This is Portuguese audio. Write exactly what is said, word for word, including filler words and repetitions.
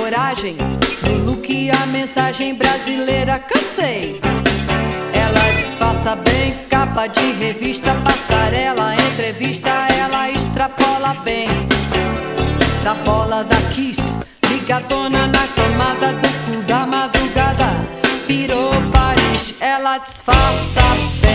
coragem, no look e a mensagem brasileira, cansei. Ela disfarça bem, capa de revista, passarela, entrevista, ela extrapola bem. Da bola da Kiss, ligadona na tomada do cu da madrugada, pirou Paris, ela disfarça bem.